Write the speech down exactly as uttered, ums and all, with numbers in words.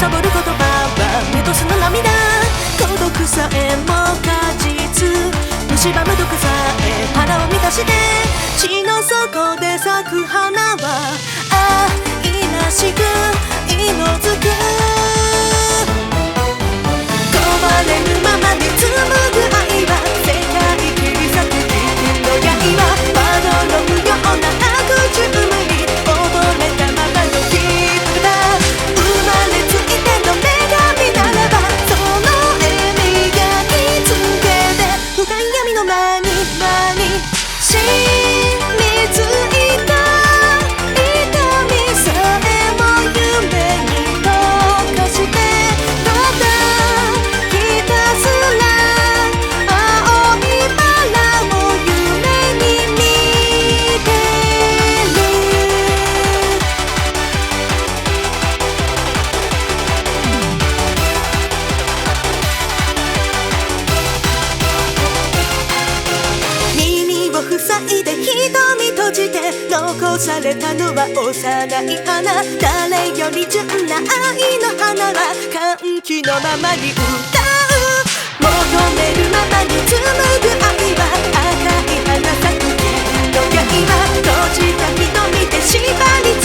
る言葉は見落とすの涙。孤独さえも果実、蝕む毒さえ腹を満たして、地の底で咲く花は愛らしく色づく。壊れるままに紡ぐ愛は世界切り裂く傷の刃。まどろむような悪循環に溺れたままの人だ。生まれついての女神ならば、その笑みがいつけで深い闇の間に間に染みついた痛みさえも夢に溶かして、ただひたすら青いバラを夢に見てる。耳を塞いで瞳閉じて残されたのは幼い花。誰より純な愛の花は歓喜のままに歌う。求めるままに紡ぐ愛は赤い花咲く金の刃。閉じた瞳で縛り